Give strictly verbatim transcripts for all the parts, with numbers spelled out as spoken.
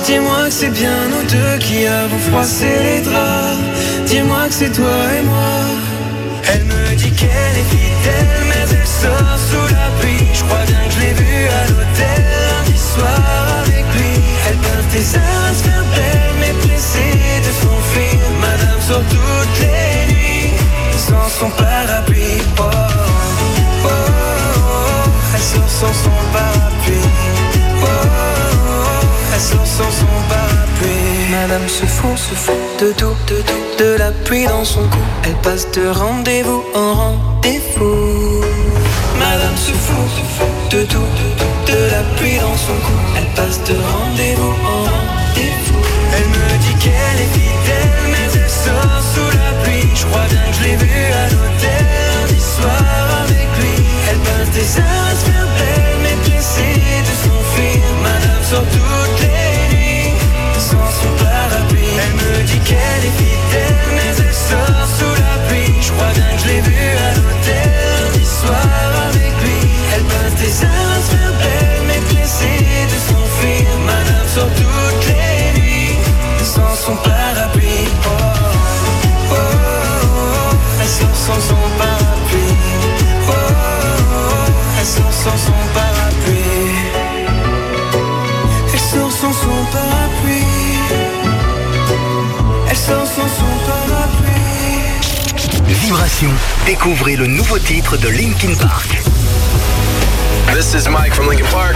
Dis-moi que c'est bien nous deux qui avons froissé les draps. Dis-moi que c'est toi et moi. Elle me dit qu'elle est fidèle, mais elle sort sous la pluie. Je crois bien que je l'ai vue à l'hôtel lundi soir avec lui. Elle peint tes heures à se faire belle, mais pressée de s'enfuir. Madame sort toutes les nuits sans son parapluie. Oh, oh, oh, oh. Elle sort sans son parapluie. Oh, oh, oh. Elle sort sans son parapluie. Madame se fout, se fout de tout, de tout, de la pluie dans son cou. Elle passe de rendez-vous en rendez-vous. Madame se fout, se fout de tout, de tout, de la pluie dans son cou. Elle passe de rendez-vous en rendez-vous. Elle me dit qu'elle est fidèle, mais elle sort sous la pluie. Je crois bien que je l'ai vue à l'hôtel lundi soir avec lui. Elle passe des heures à se faire belle, mais pressée de s'enfuir. Madame sort toutes les nuits sans son parapluie. Elle me dit qu'elle est fidèle, mais elle sort sous la pluie. Je crois bien que je l'ai vue à l'hôtel lundi soir avec lui. Elle passe des heures à se faire belle, mais pressée de s'enfuir. Madame sort toutes les nuits sans son parapluie. Oh, oh, oh, oh. Elle sort sans son parapluie. Oh, oh, oh. Elle sort sans son parapluie. Elle sort sans son parapluie. Elle sort sans son parapluie. Vibration, découvrez le nouveau titre de Linkin Park. This is Mike from Linkin Park.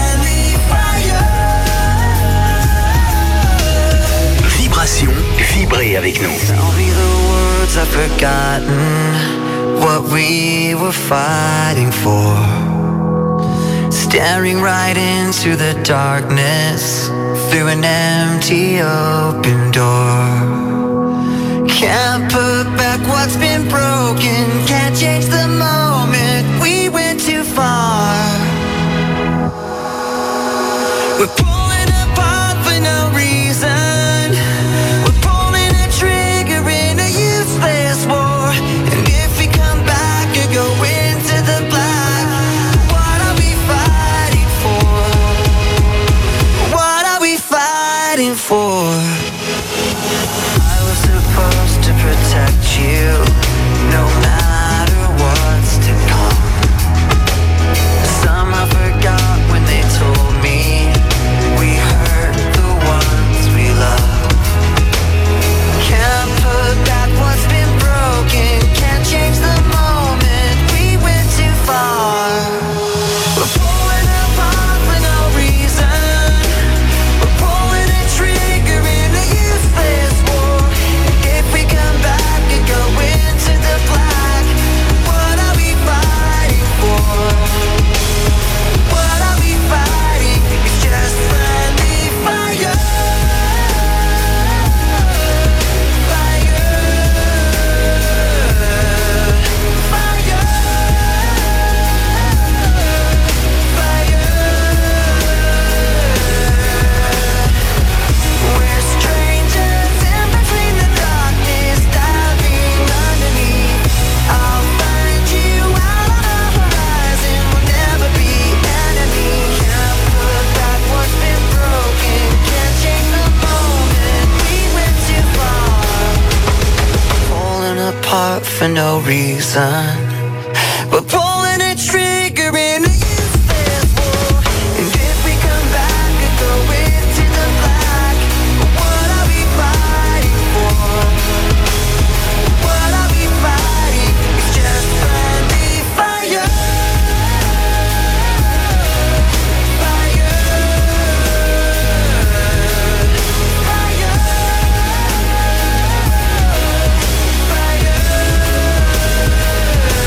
Vibration, vibrez avec nous. Tell me the words I've forgotten, what we were fighting for. Staring right into the darkness, through an empty open door. Can't put back what's been broken, can't change the moment, we went too far. We're pulling apart for no reason, we're pulling a trigger in a useless war. And if we come back or go into the black, what are we fighting for? What are we fighting for? I was supposed to protect you, no matter what's to come. Somehow forgot when they told me we hurt the ones we love. Can't put back what's been broken, can't change the moment, we went too far. We're pulling apart for no reason, we're pulling a trigger in a useless war. If we come back and go into the black, what are we fighting for? What are we fighting? It's just friendly fire. Fire. Fire. Fire. We're strangers in between the darkness, diving underneath. I'll find you out on the horizon, we'll never be enemies. Can't put back what's been broken, can't change the moment, we went too far. Pulling apart for no reason, we're pulling a trigger in a useless war. And if we come back and go into the black, what are we fighting for? What are we fighting? It's just friendly fire. Fire. Fire. Fire.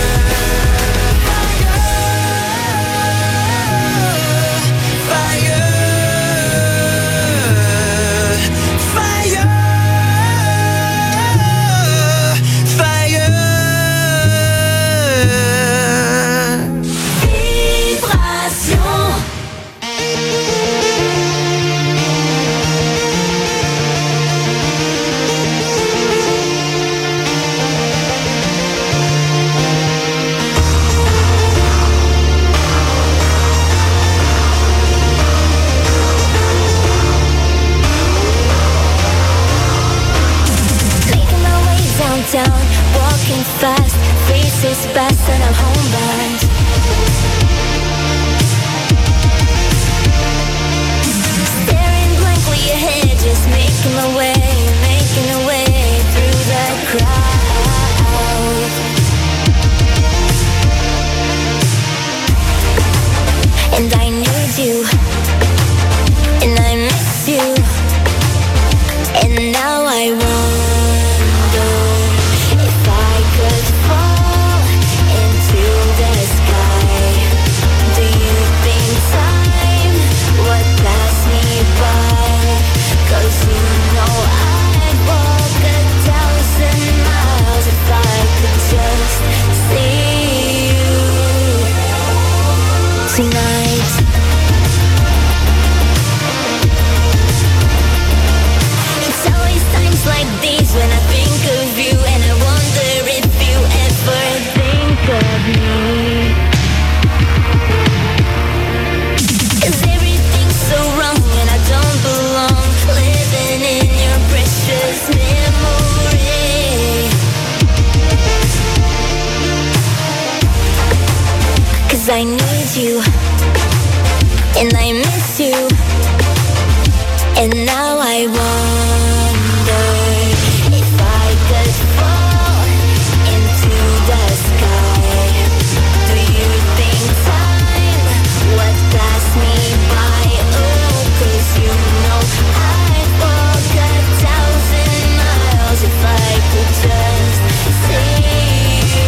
And now I wonder if I could fall into the sky. Do you think time would pass me by? Oh, 'cause you know I'd walk a thousand miles if I could just see you.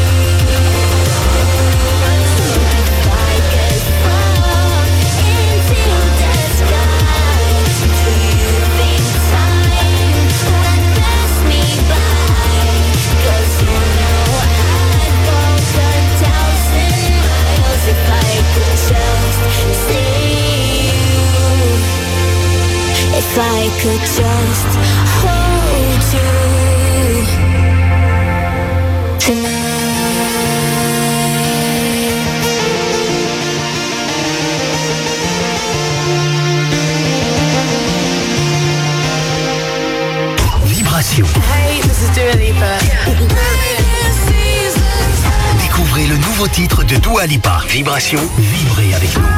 If I could fall into the sky, do you think time would pass me by? 'Cause you know I'd walk a thousand miles if I could just see you. If I could just hold you tonight. Vibration. Hey, this is Dua Lipa. Découvrez le nouveau titre de Dua Lipa. Vibration. Vibrez avec nous.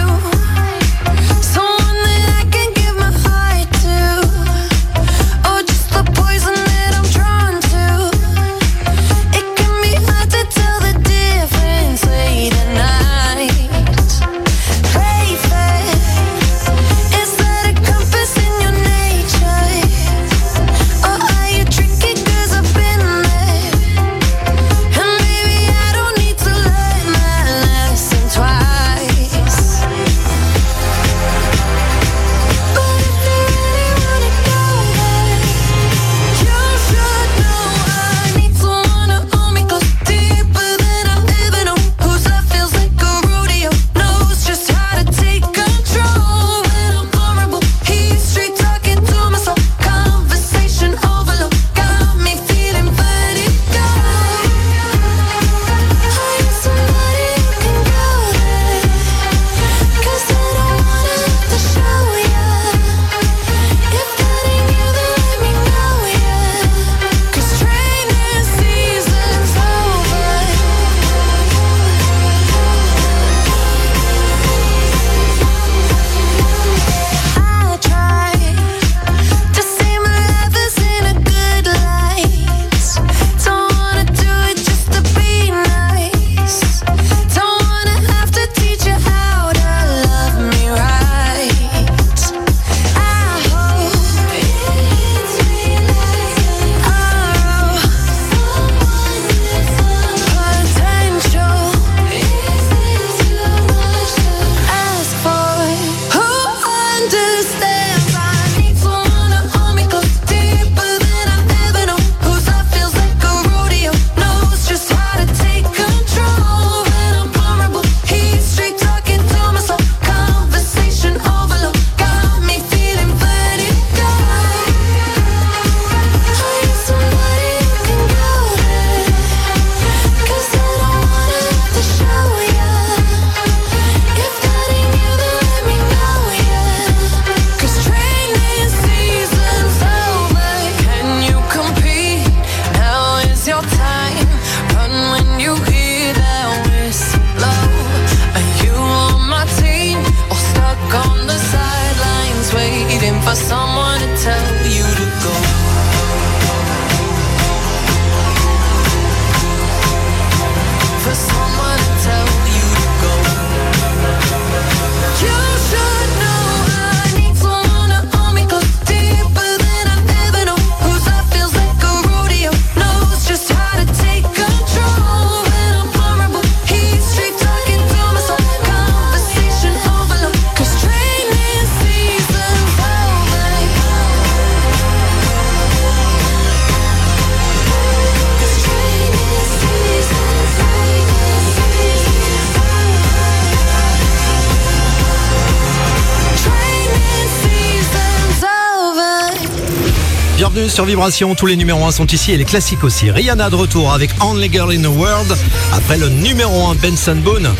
Bienvenue sur Vibration, tous les numéros un sont ici et les classiques aussi. Rihanna de retour avec Only Girl in the World après le numéro un Benson Boone.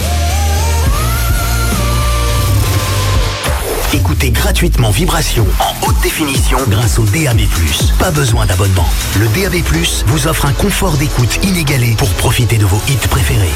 Écoutez gratuitement Vibration en haute définition grâce au D A B plus. Pas besoin d'abonnement. Le D A B plus vous offre un confort d'écoute inégalé pour profiter de vos hits préférés.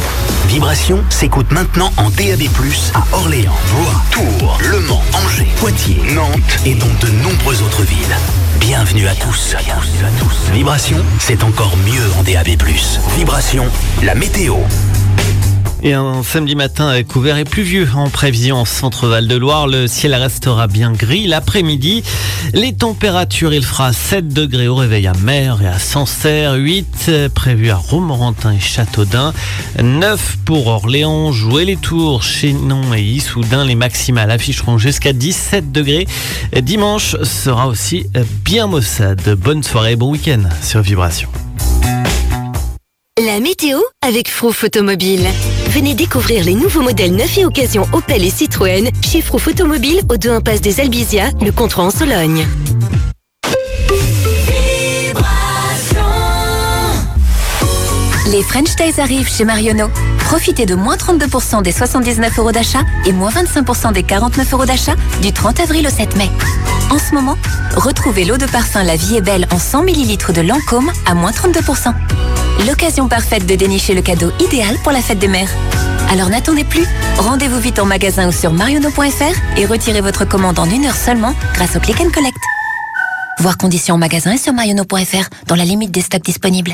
Vibration s'écoute maintenant en D A B plus à Orléans, Blois, Tours, Le Mans, Angers, Poitiers. Poitiers, Nantes et dans de nombreuses autres villes. Bienvenue à tous. Bienvenue à tous. Vibration, c'est encore mieux en D A B plus. Vibration, la météo. Et un samedi matin couvert et pluvieux en prévision en centre Val-de-Loire. Le ciel restera bien gris l'après-midi. Les températures, il fera sept degrés au réveil à Mer et à Sancerre, huit prévus à Romorantin et Châteaudun, neuf pour Orléans, Jouer les Tours, Chinon et Issoudun. Les maximales afficheront jusqu'à dix-sept degrés. Dimanche sera aussi bien maussade. Bonne soirée, bon week-end sur Vibration. La météo avec Frouf Automobile. Venez découvrir les nouveaux modèles neufs et occasions Opel et Citroën chez Frouf Automobile au deux impasse des Albizia, le Contreau en Sologne. Les French Days arrivent chez Marionneau. Profitez de moins trente-deux pour cent des soixante-dix-neuf euros d'achat et moins vingt-cinq pour cent des quarante-neuf euros d'achat du trente avril au sept mai. En ce moment, retrouvez l'eau de parfum La Vie est Belle en cent millilitres de Lancôme à moins trente-deux pour cent. L'occasion parfaite de dénicher le cadeau idéal pour la fête des mères. Alors n'attendez plus, rendez-vous vite en magasin ou sur marionneau point f r et retirez votre commande en une heure seulement grâce au Click and Collect. Voir conditions en magasin et sur marionneau point f r dans la limite des stocks disponibles.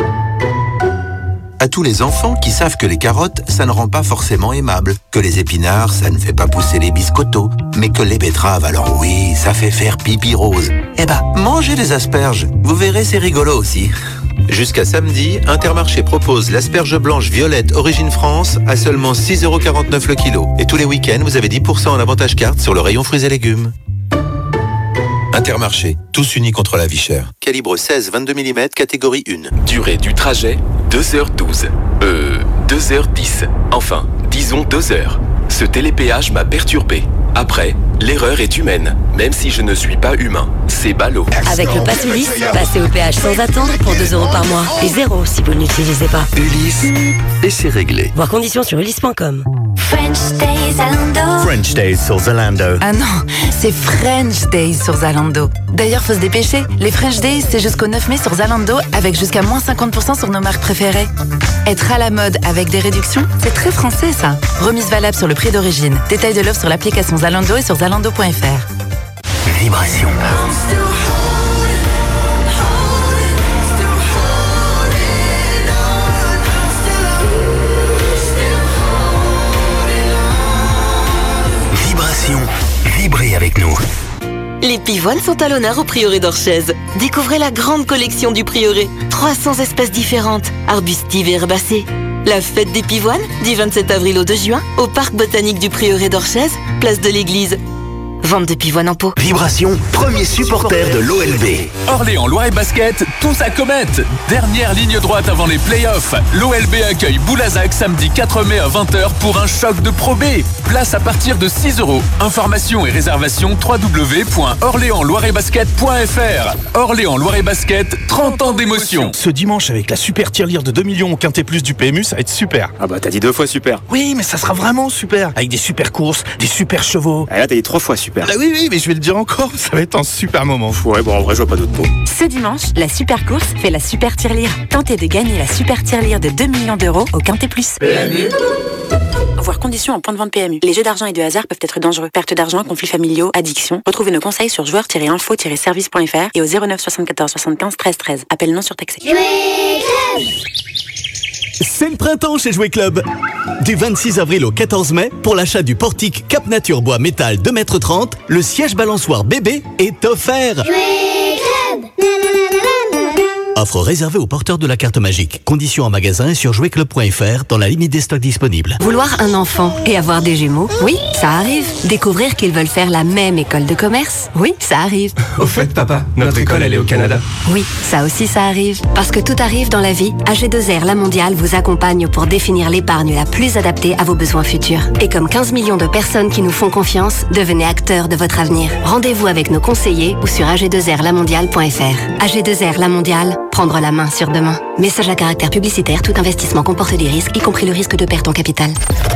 À tous les enfants qui savent que les carottes, ça ne rend pas forcément aimable, que les épinards, ça ne fait pas pousser les biscottos, mais que les betteraves, alors oui, ça fait faire pipi rose. Eh ben, mangez des asperges, vous verrez, c'est rigolo aussi. Jusqu'à samedi, Intermarché propose l'asperge blanche violette Origine France à seulement six euros quarante-neuf le kilo. Et tous les week-ends, vous avez dix pour cent en avantage carte sur le rayon fruits et légumes. Intermarché, tous unis contre la vie chère. Calibre seize vingt-deux millimètres, catégorie un. Durée du trajet, deux heures douze. Euh, deux heures dix. Enfin, disons deux heures. Ce télépéage m'a perturbé. Après, l'erreur est humaine, même si je ne suis pas humain. C'est ballot. Avec le Pass Ulysse, passez au péage sans attendre pour deux euros par mois. Et zéro si vous ne l'utilisez pas. Ulysse, et c'est réglé. Voir conditions sur ulysse point com. French Days Zalando. French Days sur Zalando. Ah non, c'est French Days sur Zalando. D'ailleurs, faut se dépêcher. Les French Days, c'est jusqu'au neuf mai sur Zalando avec jusqu'à moins cinquante pour cent sur nos marques préférées. Être à la mode avec des réductions, c'est très français ça. Remise valable sur le prix d'origine. Détail de l'offre sur l'application Zalando et sur zalando point f r. Vibration. Vibration. Vibrez avec nous. Les pivoines sont à l'honneur au Prieuré d'Orchez. Découvrez la grande collection du Prieuré. trois cents espèces différentes, arbustives et herbacées. La fête des pivoines, du vingt-sept avril au deux juin, au parc botanique du Prieuré d'Orchez, place de l'église. Vente de pivoines en pot. Vibration, premier supporter de l'O L B. Orléans Loire et Basket, tous à comète. Dernière ligne droite avant les playoffs. L'O L B accueille Boulazac samedi quatre mai à vingt heures pour un choc de Pro B. Place à partir de six euros. Informations et réservations w w w point orléans loire et basket point f r. Orléans Loire et Basket, trente ans d'émotion. Ce dimanche avec la super tirelire de deux millions au Quintet Plus du P M U, ça va être super. Ah bah t'as dit deux fois super. Oui, mais ça sera vraiment super. Avec des super courses, des super chevaux. Ah là t'as dit trois fois super. Ah oui, oui, mais je vais le dire encore, ça va être un super moment. Ouais, bon, en vrai, je vois pas d'autres mots. Ce dimanche, la super course fait la super tirelire. Tentez de gagner la super tirelire de deux millions d'euros au Quintet Plus. P M U. Voir conditions en point de vente P M U. Les jeux d'argent et de hasard peuvent être dangereux. Perte d'argent, conflits familiaux, addiction. Retrouvez nos conseils sur joueurs tiret info tiret service point f r et au zéro neuf soixante-quatorze soixante-quinze treize treize. Appel non surtaxé. C'est le printemps chez Jouet Club. Du vingt-six avril au quatorze mai, pour l'achat du portique Cap Nature Bois Métal deux mètres trente, le siège balançoire bébé est offert. Jouet Club. Offre réservée aux porteurs de la carte magique. Conditions en magasin et sur jouet club point f r dans la limite des stocks disponibles. Vouloir un enfant et avoir des jumeaux, oui, ça arrive. Découvrir qu'ils veulent faire la même école de commerce, oui, ça arrive. Au fait, papa, notre école, elle est au Canada. Oui, ça aussi, ça arrive. Parce que tout arrive dans la vie, A G deux R La Mondiale vous accompagne pour définir l'épargne la plus adaptée à vos besoins futurs. Et comme quinze millions de personnes qui nous font confiance, devenez acteurs de votre avenir. Rendez-vous avec nos conseillers ou sur a g deux r la mondiale point f r. A G deux R La Mondiale, prendre la main sur demain. Message à caractère publicitaire, tout investissement comporte des risques, y compris le risque de perte en capital.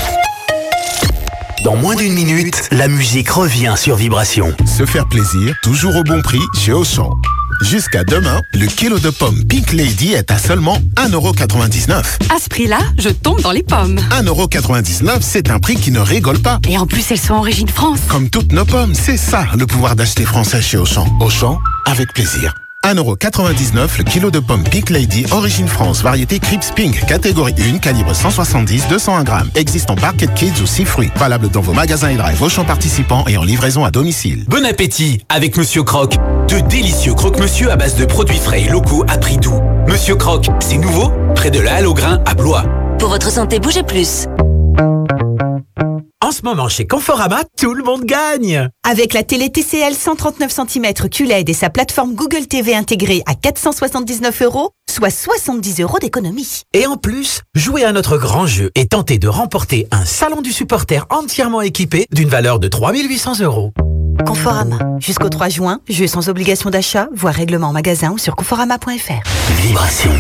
Dans moins d'une minute, la musique revient sur Vibration. Se faire plaisir, toujours au bon prix chez Auchan. Jusqu'à demain, le kilo de pommes Pink Lady est à seulement un euro quatre-vingt-dix-neuf. À ce prix-là, je tombe dans les pommes. un euro quatre-vingt-dix-neuf, c'est un prix qui ne rigole pas. Et en plus, elles sont origine France. Comme toutes nos pommes, c'est ça le pouvoir d'acheter français chez Auchan. Auchan, avec plaisir. un euro quatre-vingt-dix-neuf le kilo de pommes Pink Lady, origine France, variété Crips Pink, catégorie un, calibre cent soixante-dix, deux cent un grammes. Existe en Barquet Kids ou six fruits. Valable dans vos magasins et drive Auchan participants et en livraison à domicile. Bon appétit avec Monsieur Croque. De délicieux croque-monsieur à base de produits frais et locaux à prix doux. Monsieur Croque, c'est nouveau, près de la Halle au Grain à Blois. Pour votre santé, bougez plus. En ce moment, chez Conforama, tout le monde gagne. Avec la télé T C L cent trente-neuf centimètres Q L E D et sa plateforme Google T V intégrée à quatre cent soixante-dix-neuf euros, soit soixante-dix euros d'économie. Et en plus, jouez à notre grand jeu et tentez de remporter un salon du supporter entièrement équipé d'une valeur de trois mille huit cents euros. Conforama. Jusqu'au trois juin, jeu sans obligation d'achat, voire règlement en magasin ou sur conforama point f r. Vibration.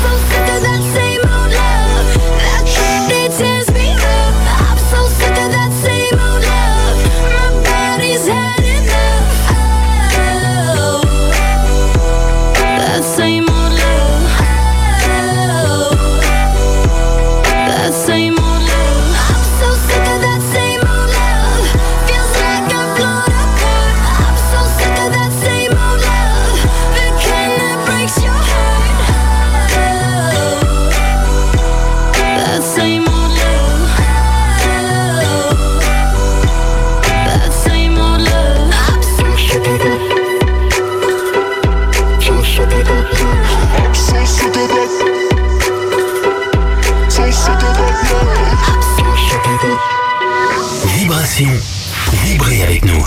Vibration. Vibrez avec nous.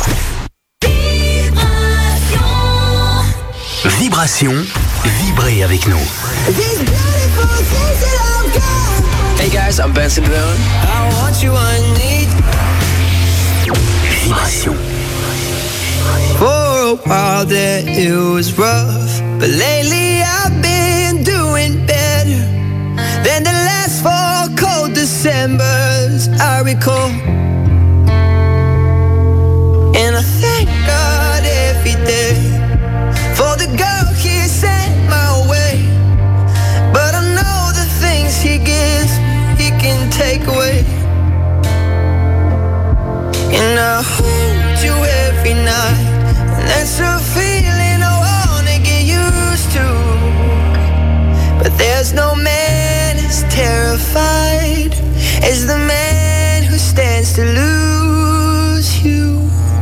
Vibration. Vibrez avec nous. Hey guys, I'm Benson Boone. I want you, I need. Vibration. For a while there it was rough, but lately I've been doing better than the last four cold Decembers I recall. And I thank God every day for the girl He sent my way. But I know the things He gives, He can take away. And I hold you every night, and that's a feeling I wanna get used to. But there's no man as terrified as the man who stands to lose you.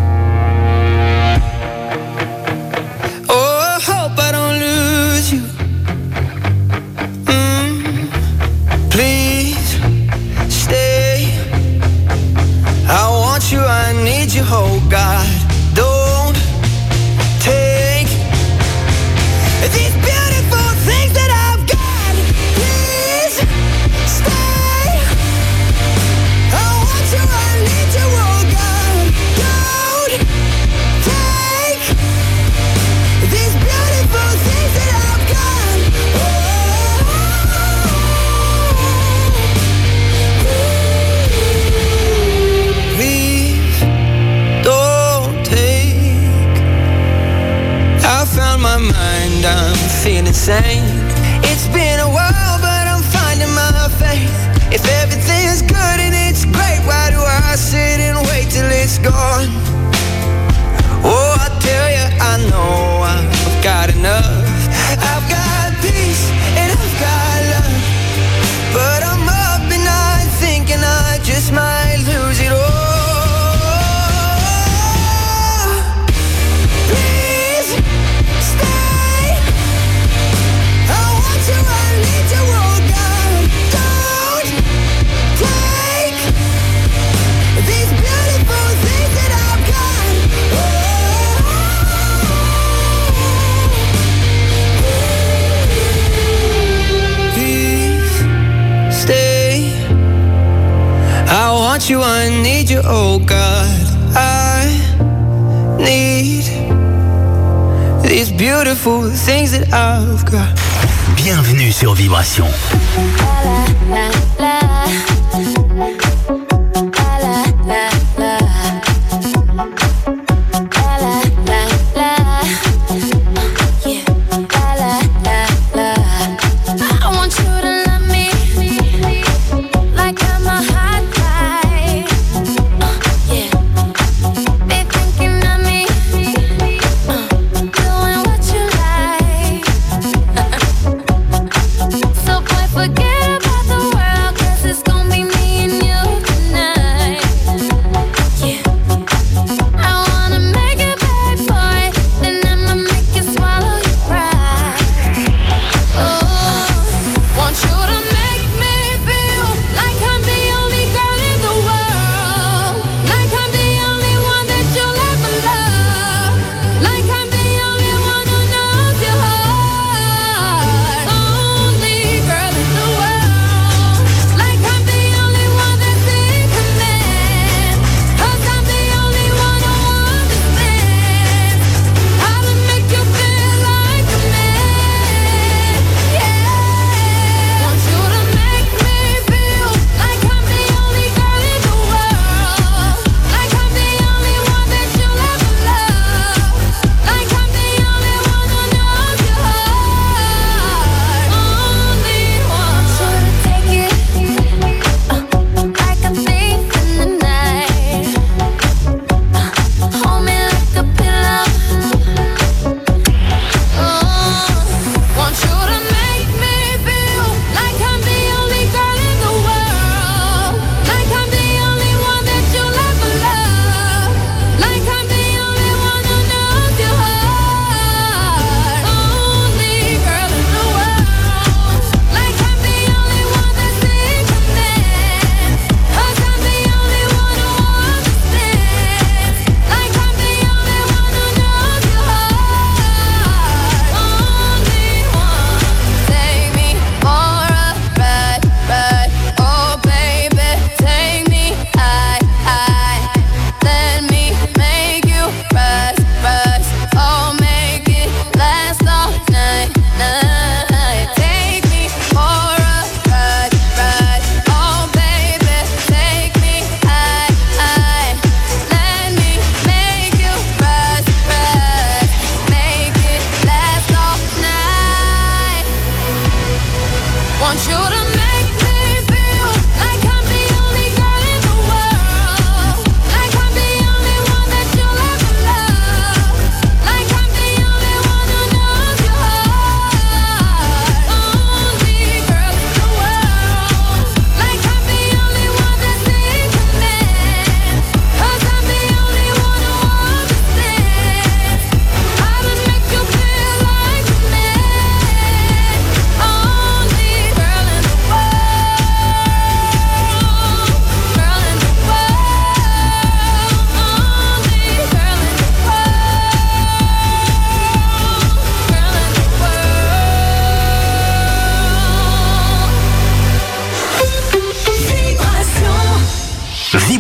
Oh, I hope I don't lose you. Mm, please stay. I want you, I need you, oh God. Don't take these beautiful things that I've got. Please stay. I want you, I need you, oh God. Don't take these beautiful things that I've got. Please don't take. I found my mind, I'm feeling sane. It's been a while, but I'm finding my faith. If everything's good and it's great, why do I sit and wait till it's gone? Oh, I tell you, I know I've got enough. I've got peace and I've got love, but I'm up and I'm thinking I just might lose it all. Please stay. I want you, I need you, oh God. Don't take these beautiful things that I've got. Please stay. I want you, I need you, oh God. I need these beautiful things that I've got. Bienvenue sur Vibration. Yeah.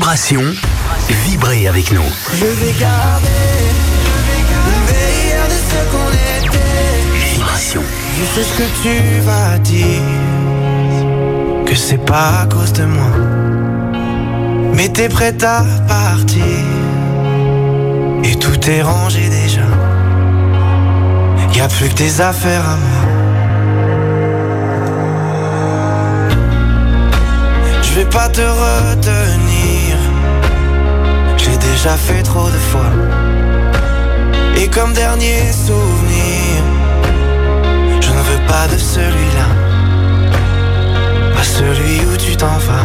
Vibration, vibrez avec nous. Je vais garder le meilleur de ce qu'on était. Vibration. Je sais ce que tu vas dire, que c'est pas à cause de moi, mais t'es prête à partir et tout est rangé déjà. Y'a plus que tes affaires à moi. Je vais pas te retenir, j'ai déjà fait trop de fois. Et comme dernier souvenir, je ne veux pas de celui-là, pas celui où tu t'en vas.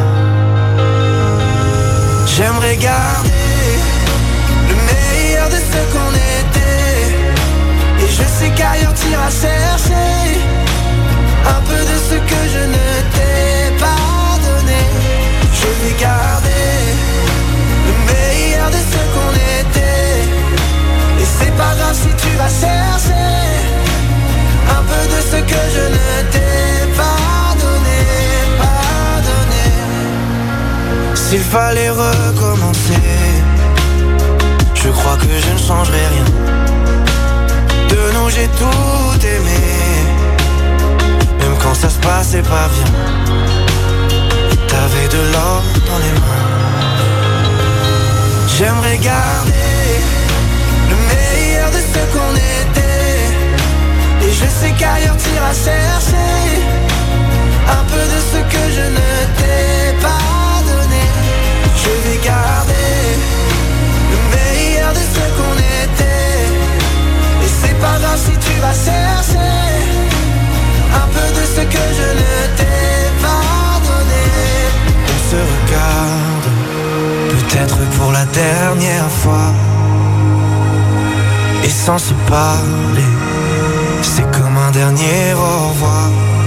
J'aimerais garder le meilleur de ce qu'on était, et je sais qu'ailleurs t'iras chercher un peu de ce que je ne t'ai pas donné. Je vais garder le meilleur de ce qu'on était, et c'est pas grave si tu vas chercher un peu de ce que je ne t'ai pas donné, pas donné. S'il fallait recommencer, je crois que je ne changerai rien. De nous j'ai tout aimé, même quand ça se passait pas bien. T'avais de l'or dans les mains. J'aimerais garder le meilleur de ce qu'on était, et je sais qu'ailleurs t'iras chercher un peu de ce que je ne t'ai pas donné. Je vais garder le meilleur de ce qu'on était, et c'est pas grave si tu vas chercher un peu de ce que je ne t'ai pas donné. On se regarde, peut-être pour la dernière fois, et sans se parler, c'est comme un dernier au revoir.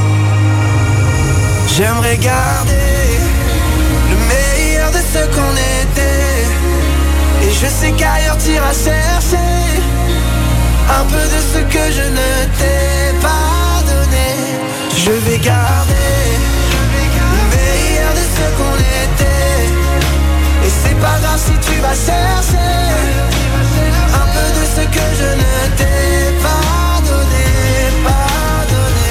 J'aimerais garder le meilleur de ce qu'on était, et je sais qu'ailleurs t'iras chercher un peu de ce que je ne t'ai pas donné. Je vais garder le meilleur de ce qu'on était, et c'est pas grave si tu vas chercher un peu de ce que je ne t'ai pas donné, pas donné.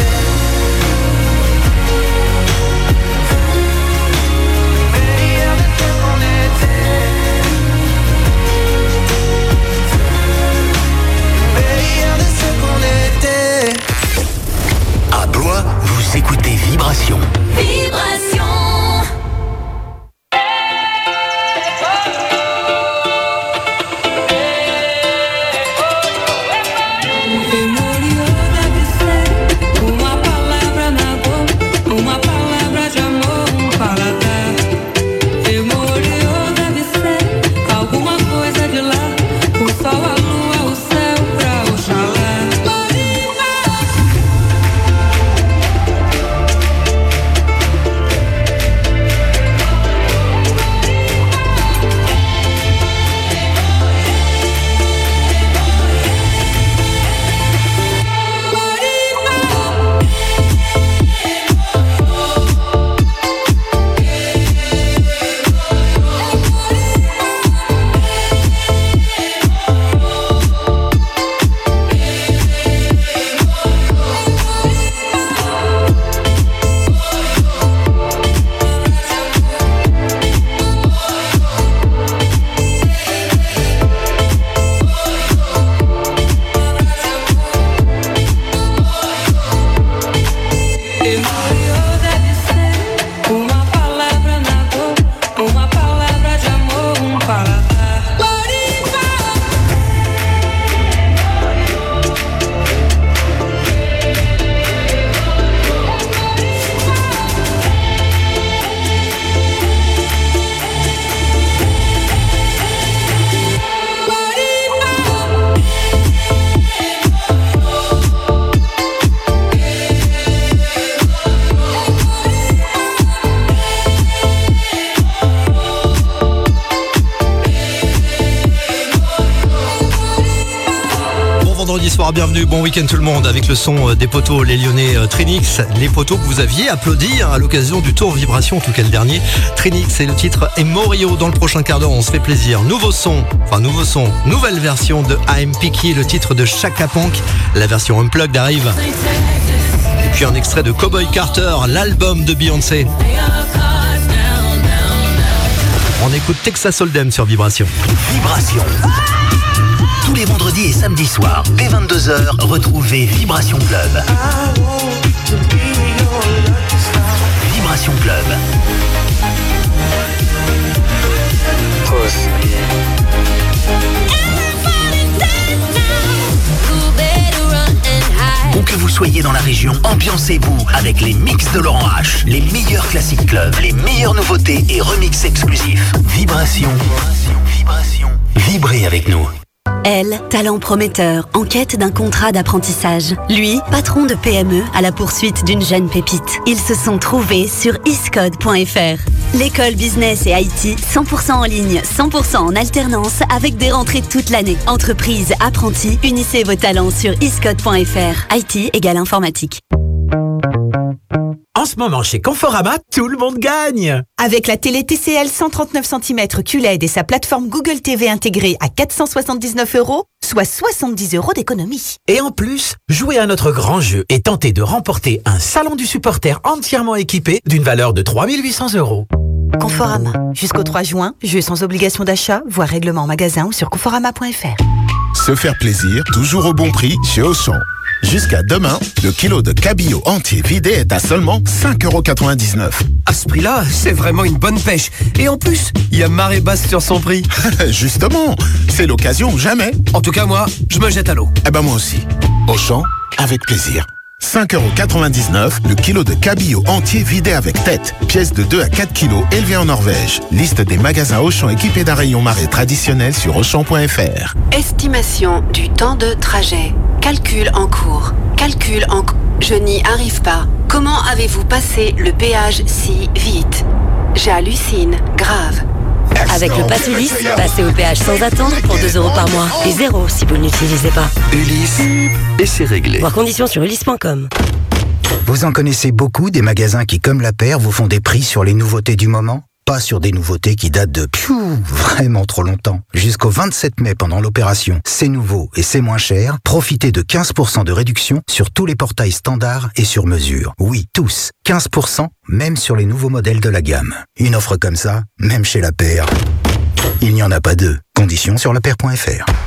Le meilleur de ce qu'on était. vendredi soir, bienvenue, bon week-end tout le monde avec le son des poteaux, les Lyonnais euh, Trinix, les poteaux que vous aviez applaudis hein, à l'occasion du tour Vibration, en tout cas le dernier. Trinix, c'est le titre et Morio. Dans le prochain quart d'heure, on se fait plaisir. Nouveau son, enfin nouveau son, nouvelle version de I'm Picky, le titre de Chaka Ponk, la version Unplugged arrive. Et puis un extrait de Cowboy Carter, l'album de Beyoncé. On écoute Texas Hold'em sur Vibration. Vibration. Tous les vendredis et samedis soirs, dès vingt-deux heures, retrouvez Vibration Club. Vibration Club. Où que vous soyez dans la région, ambiancez-vous avec les mix de Laurent H, les meilleurs classiques clubs, les meilleures nouveautés et remix exclusifs. Vibration. Vibration. Vibrez avec nous. Elle, talent prometteur, en quête d'un contrat d'apprentissage. Lui, patron de P M E à la poursuite d'une jeune pépite. Ils se sont trouvés sur iscode point f r. L'école business et I T, cent pour cent en ligne, cent pour cent en alternance, avec des rentrées toute l'année. Entreprise, apprentis, unissez vos talents sur iscode point f r. I T égale informatique. En ce moment, chez Conforama, tout le monde gagne. Avec la télé T C L cent trente-neuf centimètres Q L E D et sa plateforme Google T V intégrée à quatre cent soixante-dix-neuf euros, soit soixante-dix euros d'économie. Et en plus, jouez à notre grand jeu et tentez de remporter un salon du supporter entièrement équipé d'une valeur de trois mille huit cents euros. Conforama. Jusqu'au trois juin, jeu sans obligation d'achat, voire règlement en magasin ou sur conforama point f r. Se faire plaisir, toujours au bon prix chez Auchan. Jusqu'à demain, le kilo de cabillaud entier vidé est à seulement cinq euros quatre-vingt-dix-neuf. À ce prix-là, c'est vraiment une bonne pêche. Et en plus, il y a marée basse sur son prix. Justement, c'est l'occasion ou jamais. En tout cas, moi, je me jette à l'eau. Eh ben moi aussi. Auchan, avec plaisir. cinq euros quatre-vingt-dix-neuf, le kilo de cabillaud entier vidé avec tête. Pièce de deux à quatre kilos élevée en Norvège. Liste des magasins Auchan équipés d'un rayon marée traditionnel sur auchan point f r. Estimation du temps de trajet. Calcul en cours. Calcul en cours. Je n'y arrive pas. Comment avez-vous passé le péage si vite? J'hallucine. Grave. Avec le Pass Ulysse, passez au péage sans attendre pour deux euros par mois. Et zéro si vous ne l'utilisez pas. Ulysse, et c'est réglé. Voir conditions sur ulysse point com. Vous en connaissez beaucoup des magasins qui, comme la paire, vous font des prix sur les nouveautés du moment? Pas sur des nouveautés qui datent de piou, vraiment trop longtemps. Jusqu'au vingt-sept mai, pendant l'opération C'est nouveau et c'est moins cher, profitez de quinze pour cent de réduction sur tous les portails standards et sur mesure. Oui, tous. quinze pour cent, même sur les nouveaux modèles de la gamme. Une offre comme ça, même chez la paire, il n'y en a pas deux. Conditions sur la paire point f r.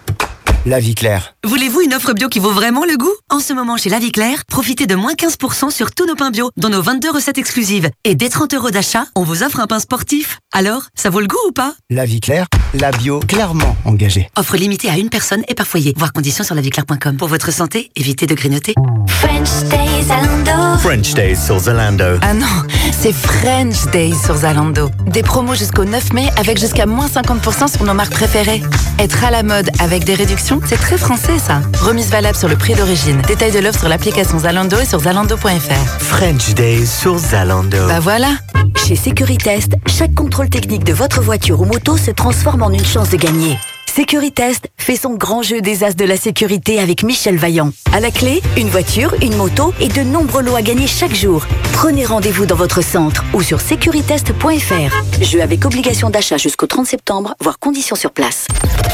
La Vie Claire. Voulez-vous une offre bio qui vaut vraiment le goût? En ce moment, chez La Vie Claire, profitez de moins quinze pour cent sur tous nos pains bio, dont nos vingt-deux recettes exclusives. Et dès trente euros d'achat, on vous offre un pain sportif. Alors, ça vaut le goût ou pas? La Vie Claire, la bio clairement engagée. Offre limitée à une personne et par foyer. Voir conditions sur la vie claire point com. Pour votre santé, évitez de grignoter. French Days Zalando. French Days sur Zalando. Ah non, c'est French Days sur Zalando. Des promos jusqu'au neuf mai avec jusqu'à moins cinquante pour cent sur nos marques préférées. Être à la mode avec des réductions, c'est très français ça. Remise valable sur le prix d'origine. Détail de l'offre sur l'application Zalando et sur zalando point f r. French Days sur Zalando. Bah voilà. Chez Sécuritest, chaque contrôle technique de votre voiture ou moto se transforme en une chance de gagner. Sécuritest fait son grand jeu des as de la sécurité avec Michel Vaillant. À la clé, une voiture, une moto et de nombreux lots à gagner chaque jour. Prenez rendez-vous dans votre centre ou sur sécuritest point f r. Jeu avec obligation d'achat jusqu'au trente septembre, voire conditions sur place.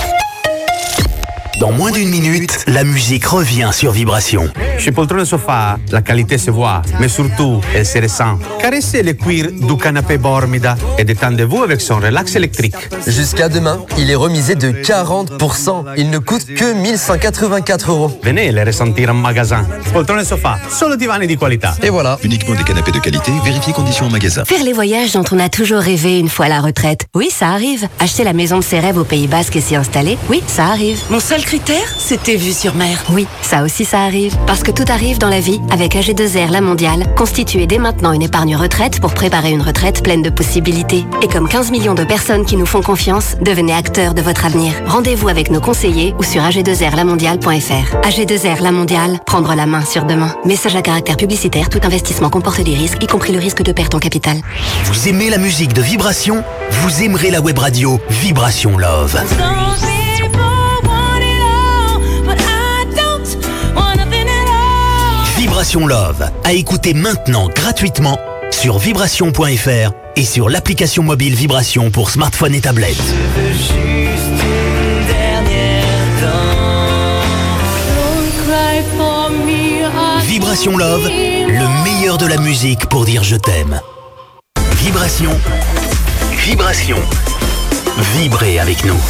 Dans moins d'une minute, la musique revient sur Vibration. Chez Poltrone Sofa, la qualité se voit, mais surtout, elle se ressent. Caressez le cuir du canapé Bormida et détendez-vous avec son relax électrique. Jusqu'à demain, il est remisé de quarante pour cent. Il ne coûte que mille cent quatre-vingt-quatre euros. Venez le ressentir en magasin. Poltrone Sofa, solo divani di qualità. Et voilà. Uniquement des canapés de qualité, vérifiez conditions en magasin. Faire les voyages dont on a toujours rêvé une fois à la retraite. Oui, ça arrive. Acheter la maison de ses rêves au Pays Basque et s'y installer. Oui, ça arrive. Mon seul critère, c'était vue sur mer. Oui, ça aussi ça arrive. Parce que tout arrive dans la vie. Avec A G deux R La Mondiale, constituez dès maintenant une épargne retraite pour préparer une retraite pleine de possibilités. Et comme quinze millions de personnes qui nous font confiance, devenez acteurs de votre avenir. Rendez-vous avec nos conseillers ou sur a g deux r la mondiale point f r. A G deux R La Mondiale, prendre la main sur demain. Message à caractère publicitaire, tout investissement comporte des risques, y compris le risque de perte en capital. Vous aimez la musique de Vibration? Vous aimerez la web radio Vibration Love. Vibration Love, à écouter maintenant gratuitement sur vibration point f r et sur l'application mobile Vibration pour smartphone et tablette. Vibration Love, le meilleur de la musique pour dire je t'aime. Vibration, Vibration, vibrez avec nous.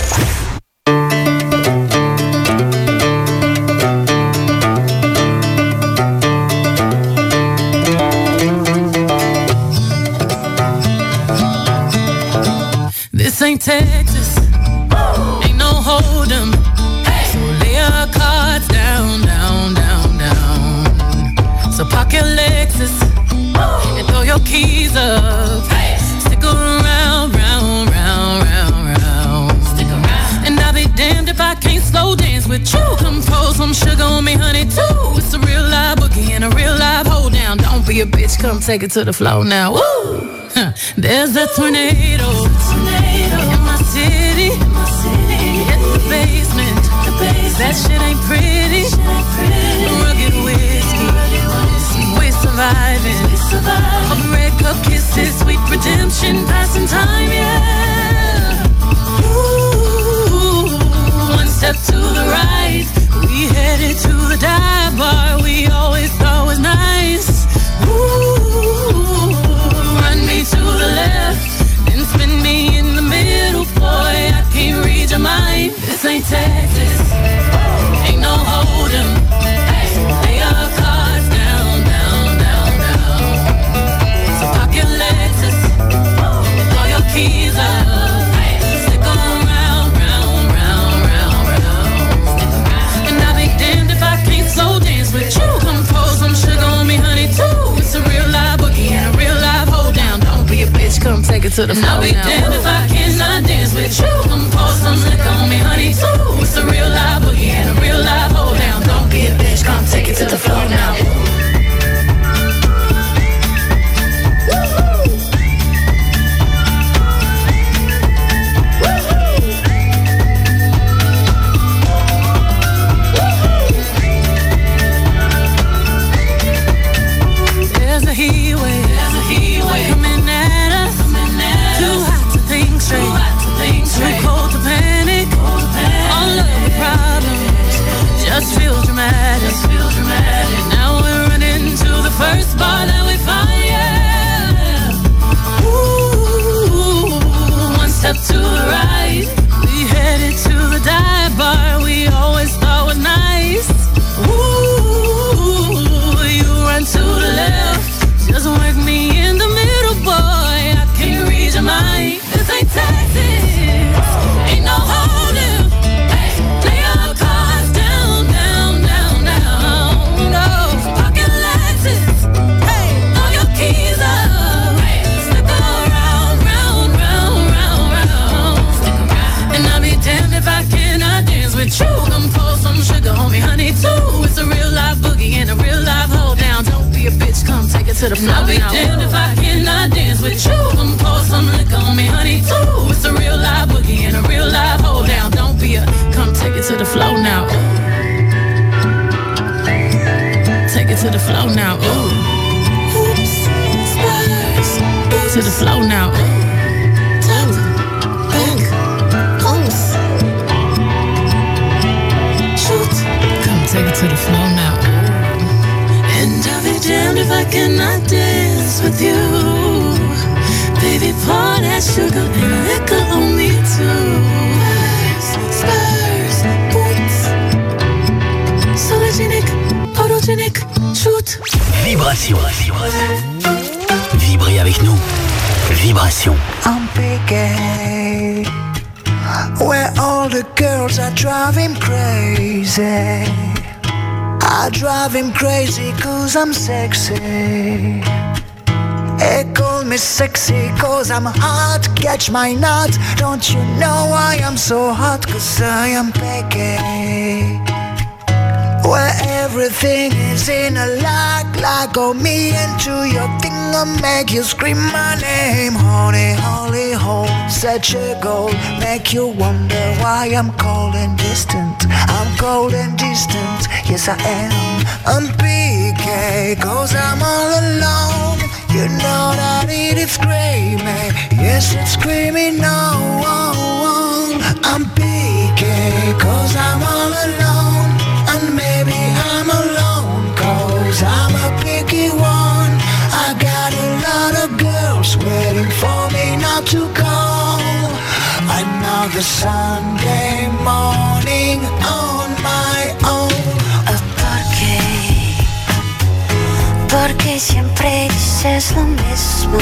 This ain't Texas, ain't no hold 'em. So lay your cards down, down, down, down. So park your Lexus and throw your keys up. Stick around, round, round, round, round. Stick around. And I'll be damned if I can't slow dance with you. Come pour some sugar on me, honey, too. It's a real live boogie and a real live hold down. Don't be a bitch, come take it to the floor now. Woo! There's a tornado, tornado in my city, in my city. Hit the basement, the basement. That shit ain't pretty, shit ain't pretty. Rugged whiskey, rugged whiskey. We're surviving, we're surviving. Of red cup kisses, sweet redemption, passing time, yeah. Ooh, one step to the right, we headed to the dive bar we always thought was nice. Ooh, run me to the left, then spin me in the middle, boy, I can't read your mind. This ain't Texas, ain't no hold 'em. Lay your cards down, down, down, down. So pop your Lexus, throw your keys up. Stick around, round, round, round, round. And I'll be damned if I can't slow dance with you. Come pour some sugar on me, honey, too. It's a real live boogie and a real live hold down. Don't be a bitch, come take it to the floor now. I'll be damned if I cannot dance with you. Come pour some liquor on me, honey, too. It's a real live boogie and a real live hold down. Don't be a bitch, come take it to the floor now. There's a heat wave, there's a heat wave coming at us. Coming at Too us. hot to think straight, Too, hot to think straight. Too cold to panic. Cold to panic. All of the problems just feel dramatic. Just feel dramatic. Now we're running to the first bar that we find. Yeah. Ooh, one step to the right, we headed to the dive bar we always thought was nice. Ooh, you run to the left, just work me in the middle, boy, I can't read your mind. This ain't Texas, ain't no holding. Lay your cards down, down, down, down. No, pocket Lexus, hey, throw your keys up. Stick around, round, round, round, round. Stick around. And I'll be damned if I cannot dance with you. Come pour some sugar on me, honey, too. It's a real life boogie and a real life hold down. Don't be a bitch, come take it to the floor. I'll be damned if I cannot dance with you. Come pour some liquor on me, honey, too. It's a real live boogie and a real live hold down. Don't be a, come take it to the floor now. Take it to the floor now. Ooh. Oops, spurs. To the floor now. Top, back, close. Shoot. Come take it to the floor now. And I'll be damned if I cannot dance with you. Baby, pour that sugar and liquor on me too. Spurs, boots. Sologenic, photogenic, shoot. Vibration. Vibrez avec nous. Vibration. I'm picky, where all the girls are driving crazy. I drive him crazy cause I'm sexy. They call me sexy cause I'm hot. Catch my nut. Don't you know why I'm so hot? Cause I am picky, where everything is in a lock. Like on me into your thing, I make you scream my name. Honey, holy hole, such a goal. Make you wonder why I'm cold and distant. I'm cold and distant, yes I am. I'm picky. okay, cause I'm all alone. You know that it is screaming, yes it's screaming no. I'm picky cause I'm all alone. And maybe I'm alone cause I'm a picky one. I got a lot of girls waiting for me not to call. Another Sunday morning on my own. Porque siempre dices lo mismo,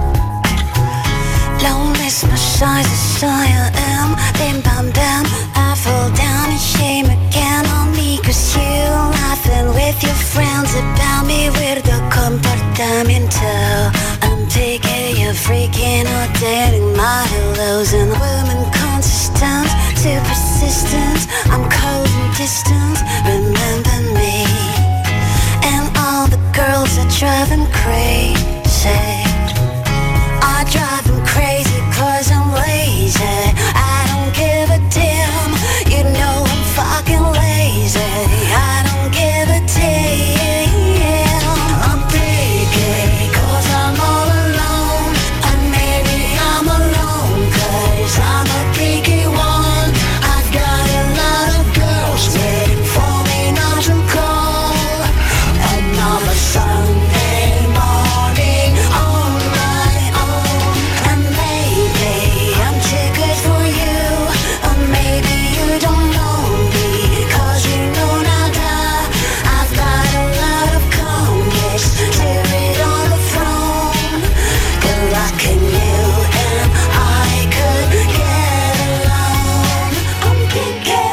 lo mismo soy as I am. Bim bam bam, I fall down and shame again on me. Cause you laughing with your friends about me. Weirdo comportamiento. I'm taking you freaking or dating my hellos. And women consistent, too persistent. I'm cold and distant, remember me. All the girls are driving crazy. I drive them crazy cause I'm lazy. I don't give a damn. You know I'm fucking lazy. I don't give a damn. I'm picky cause I'm all alone. And maybe I'm alone cause I'm a picky one. I got a lot of girls waiting for me not to call. Another Sunday morning on my own. And maybe I'm too good for you. Or maybe you don't know me cause you know nada. I've got a lot of comments to read on the phone. Good luck in you and I could get along. I'm picky.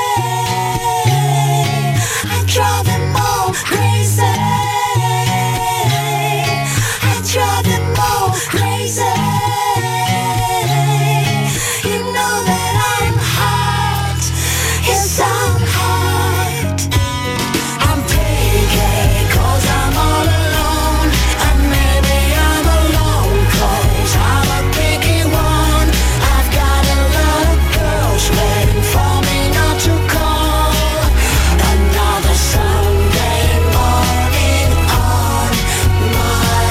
I drive them all crazy. I drive them all crazy. You know that I'm hot. Yes, I'm hot. I'm picky cause I'm all alone. And maybe I'm alone cause I'm a picky one. I've got a lot of girls waiting for me not to call. Another Sunday morning on my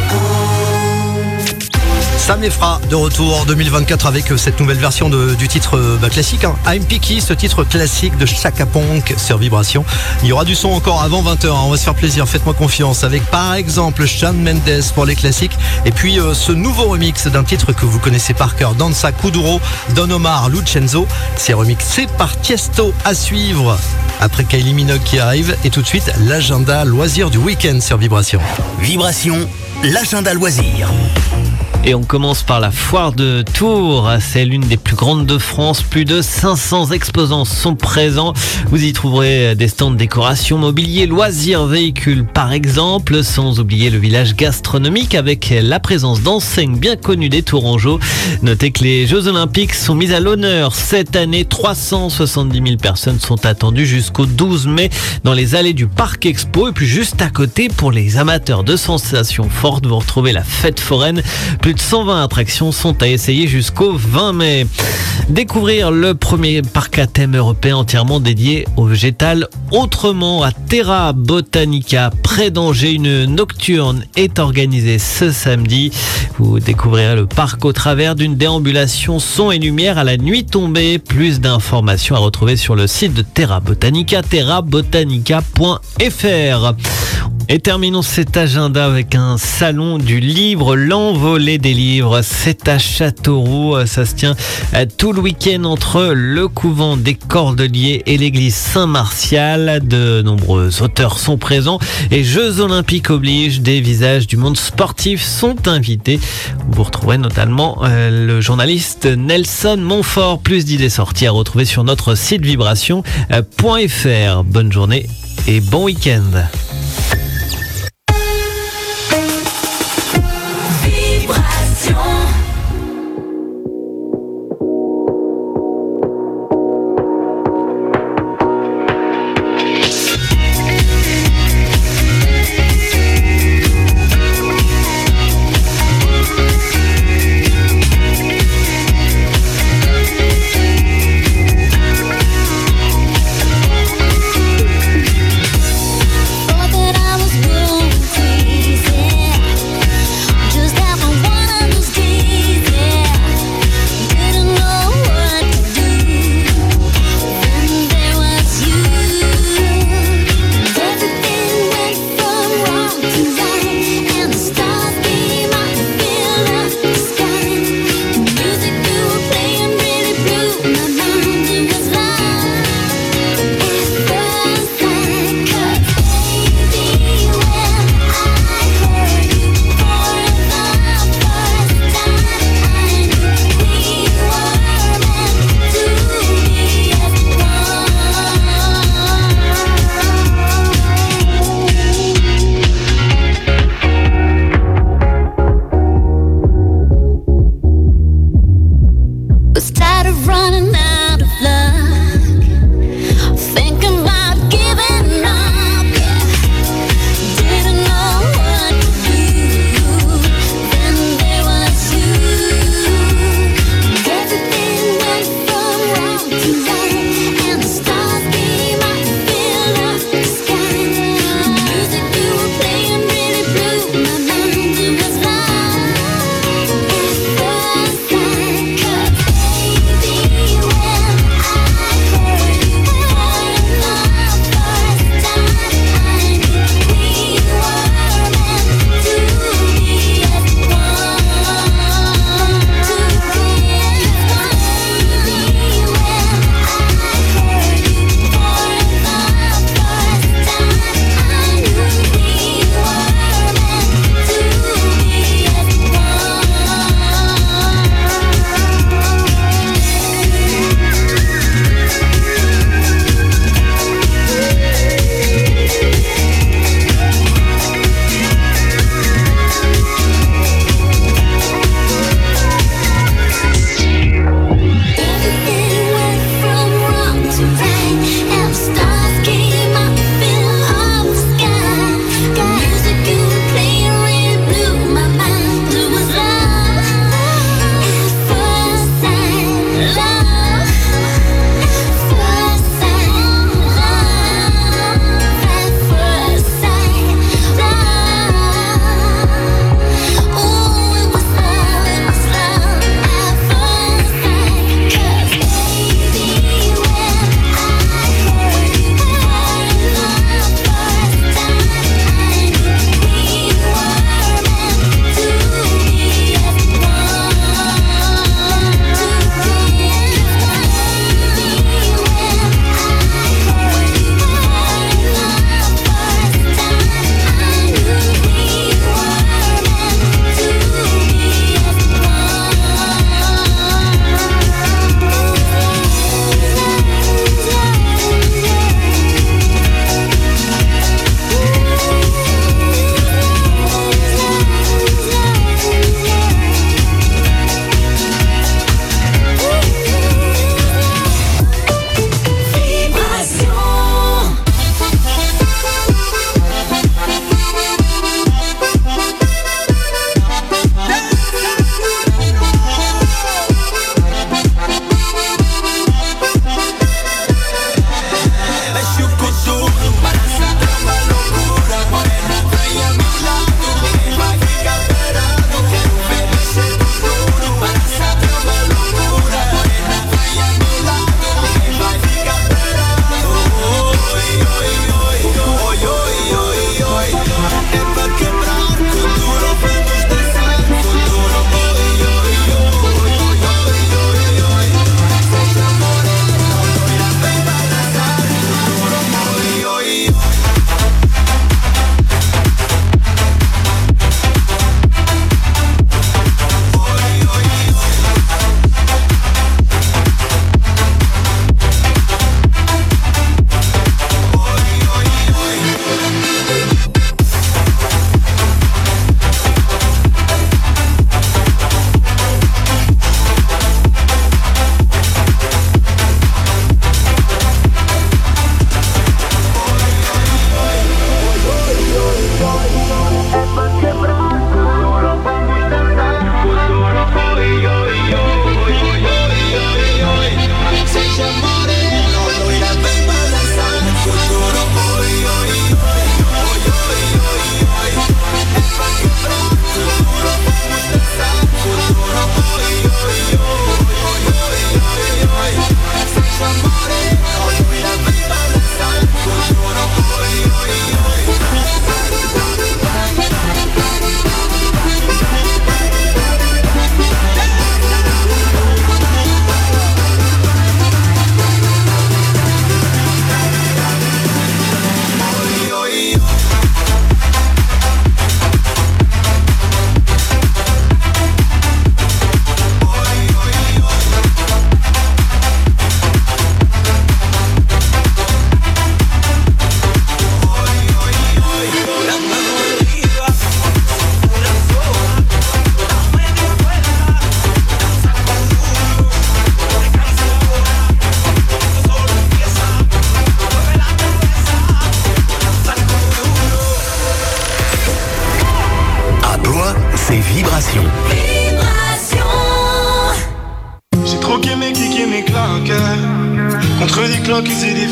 own. Sam Efra de retour en deux mille vingt-quatre avec cette nouvelle version de, du titre bah, classique hein. I'm Picky, ce titre classique de Chaka Ponk sur Vibration. Il y aura du son encore avant vingt heures, hein. On va se faire plaisir, faites-moi confiance avec par exemple Shawn Mendes pour les classiques et puis euh, ce nouveau remix d'un titre que vous connaissez par cœur, Danza Kuduro, Don Omar, Lucenzo. C'est remixé par Tiesto à suivre après Kylie Minogue qui arrive et tout de suite l'agenda loisir du week-end sur Vibration. Vibration, l'agenda loisir. Et on commence par la foire de Tours. C'est l'une des plus grandes de France. Plus de cinq cents exposants sont présents. Vous y trouverez des stands de décoration, mobilier, loisirs, véhicules par exemple. Sans oublier le village gastronomique avec la présence d'enseignes bien connues des Tourangeaux. Notez que les Jeux Olympiques sont mis à l'honneur. Cette année, trois cent soixante-dix mille personnes sont attendues jusqu'au douze mai dans les allées du Parc Expo. Et puis juste à côté, pour les amateurs de sensations fortes, vous retrouvez la fête foraine. Plus de cent vingt attractions sont à essayer jusqu'au vingt mai. Découvrir le premier parc à thème européen entièrement dédié au végétal autrement à Terra Botanica près d'Angers. Une nocturne est organisée ce samedi. Vous découvrirez le parc au travers d'une déambulation son et lumière à la nuit tombée. Plus d'informations à retrouver sur le site de Terra Botanica, terra botanica point f r. Et terminons cet agenda avec un salon du livre, l'envolée des livres. C'est à Châteauroux. Ça se tient tout le week-end entre le couvent des Cordeliers et l'église Saint-Martial. De nombreux auteurs sont présents et Jeux Olympiques obligent. Des visages du monde sportif sont invités. Vous retrouverez notamment euh, le journaliste Nelson Montfort. Plus d'idées sorties à retrouver sur notre site vibration point f r. Bonne journée et bon week-end. Oh,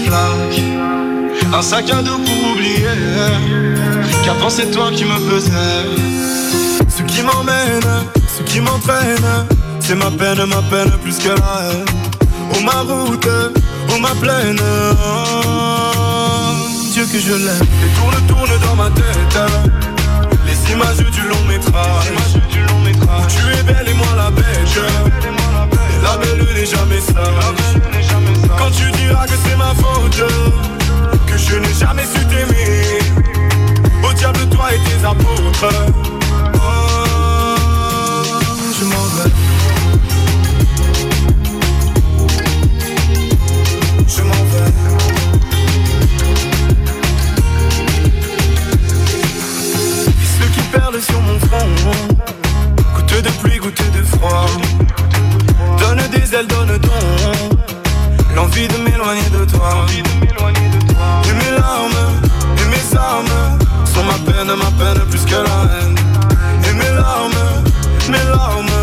plaque, un sac à dos pour oublier qu'avant c'est toi qui me pesais. Ce qui m'emmène, ce qui m'entraîne, c'est ma peine, ma peine plus que la haine. Oh ma route, oh ma plaine, oh, Dieu que je l'aime. Et tourne, tourne dans ma tête les images du long métrage, où tu es belle et moi la bête. Et la belle n'est jamais sage. Quand tu diras que c'est ma faute, que je n'ai jamais su t'aimer, au diable toi et tes apôtres. Oh, je m'en vais. Je m'en vais. Ceux qui perlent sur mon front, goutte de pluie, goutte de froid, donne des ailes, donne don, l'envie de m'éloigner de toi. Et mes larmes, et mes armes sont ma peine, ma peine plus que la haine. Et mes larmes, mes larmes,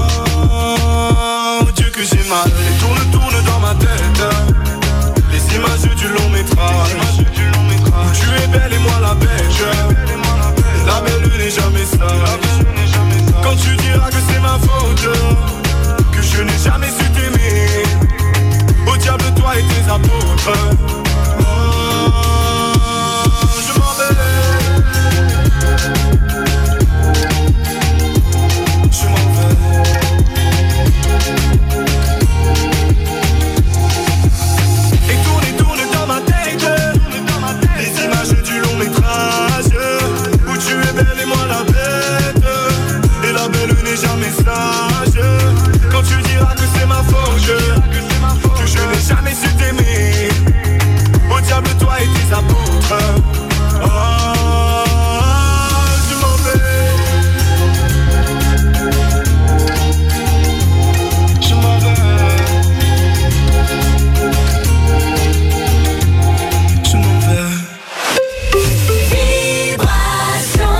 oh Dieu que j'ai mal. Et tourne, tourne dans ma tête les images du long métrage, où tu es belle et moi la bête. Et la belle n'est jamais sage. Quand tu diras que c'est ma faute, que je n'ai jamais su t'aimer, au diable toi et tes apôtres. Oh, je m'en vais. Je m'en vais. Et tourne et tourne dans ma tête les images du long métrage, où tu es belle et moi la bête. Et la belle n'est jamais sage. Quand tu diras que c'est ma faute, que je n'ai jamais su t'aimer, au diable toi et tes apôtres. Oh, je m'en vais. Je m'en vais. Je m'en vais. Vibration.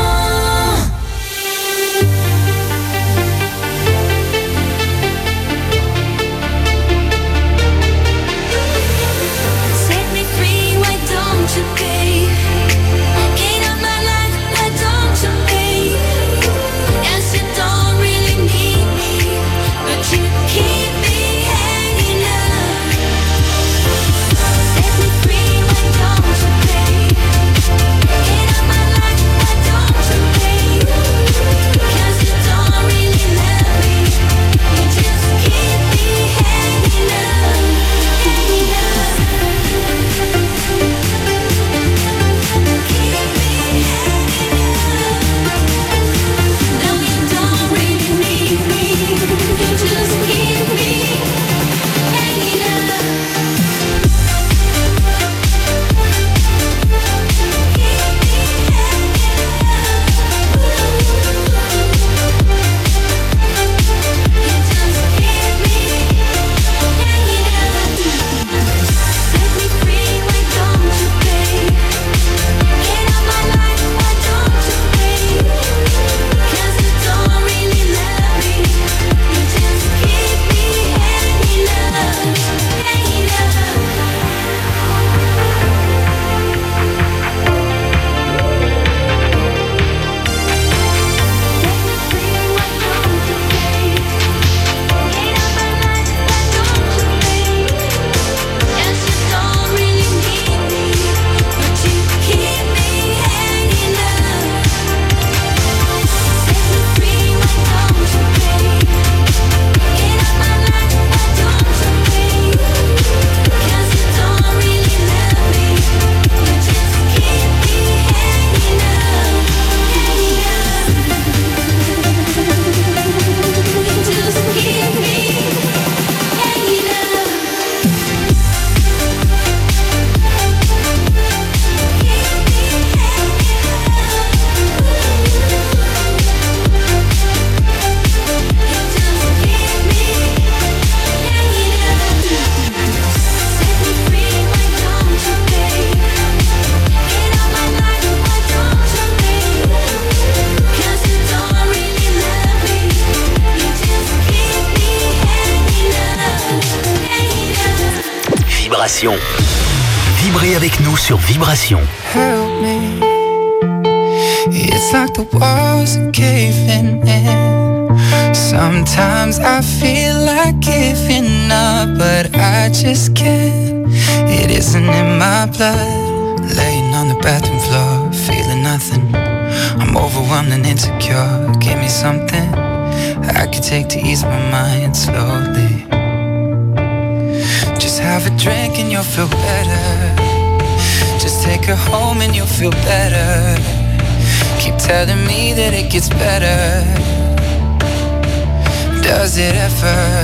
Set me free, why don't you pay? Gain of my life, why don't you pay? Yes, you don't really need me, but you keep me hanging up. Set me free, why don't you pay? Gain of my life, why don't you pay? Cause you don't really love me, you just keep me hanging up, hanging up. Keep me hanging up. No, you don't really need me, you just keep me hanging up. Set me free, why don't you pay? Get out my life, why don't you pay? Cause you don't really love me, you just keep me hanging up, hanging up. Yes, you don't really need me, but you keep me hanging up. Set me free, why don't you pay? Get out my life, why don't you pay? Cause you don't really love me, you just keep me hanging up, hanging up. You just keep me hanging up. Vibration. Vibrez avec nous sur Vibration. Help me. It's like the walls are caving in. Sometimes I feel like giving up, but I just can't. It isn't in my blood. Laying on the bathroom floor, feeling nothing. I'm overwhelmed and insecure. Give me something I could take to ease my mind slowly. Just have a drink and you'll feel better. Just take her home and you'll feel better. Keep telling me that it gets better. Does it ever?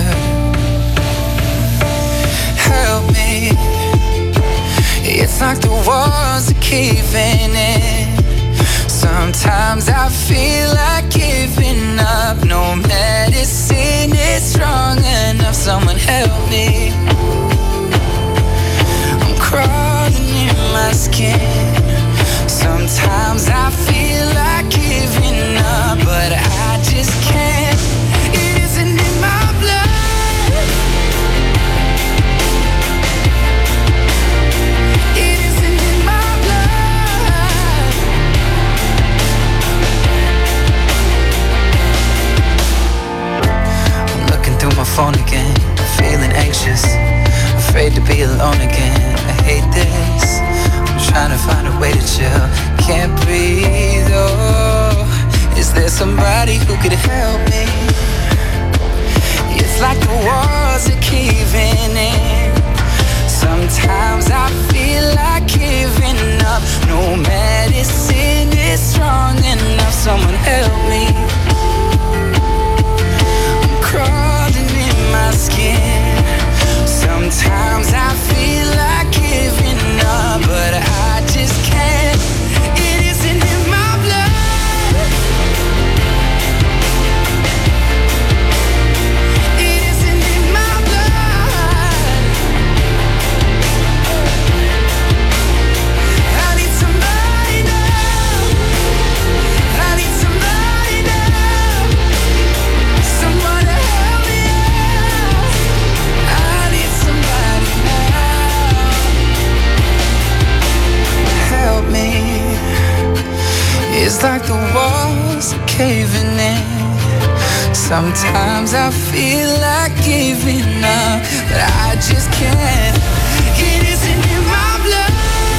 Help me. It's like the walls are caving in. Sometimes I feel like giving up. No medicine is strong enough. Someone help me. I'm crawling in my skin. Sometimes I feel like giving up, but I just can't. It isn't in my blood. It isn't in my blood. I'm looking through my phone again, feeling anxious, afraid to be alone again. I hate this. Trying to find a way to chill. Can't breathe, oh. Is there somebody who could help me? It's like the walls are caving in. Sometimes I feel like giving up. No medicine is strong enough. Someone help me. I'm crawling in my skin. Sometimes I feel like giving up, but I just can't. It isn't in my blood. It isn't in my blood. I need somebody now. I need somebody now. Someone to help me out. I need somebody now. Help me. It's like the walls are caving in. Sometimes I feel like giving up, but I just can't. It isn't in my blood.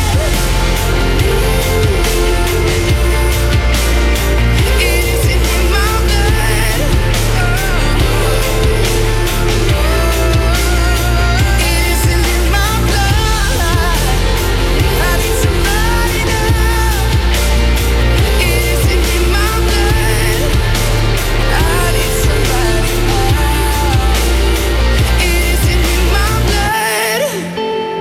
It isn't in my blood. It isn't in my blood. I need somebody now. It isn't in my blood. I need somebody now. It isn't in my blood.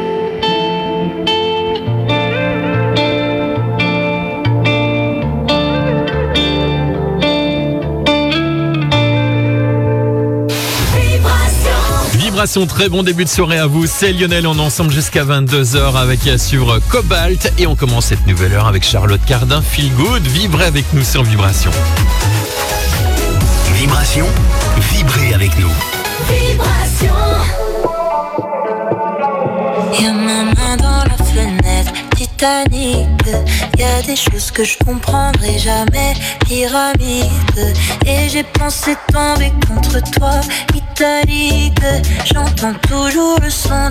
Vibration, très bon début de soirée à vous. C'est Lionel, on est ensemble jusqu'à vingt-deux heures avec à suivre Cobalt. Et on commence cette nouvelle heure avec Charlotte Cardin, Feel Good. Vibrez avec nous sur Vibration. Vibration, vibrez avec nous. Vibration. Y'a ma main dans la fenêtre, Titanic. Y'a des choses que je comprendrai jamais, pyramide. Et j'ai pensé tomber contre toi, italique. J'entends toujours le son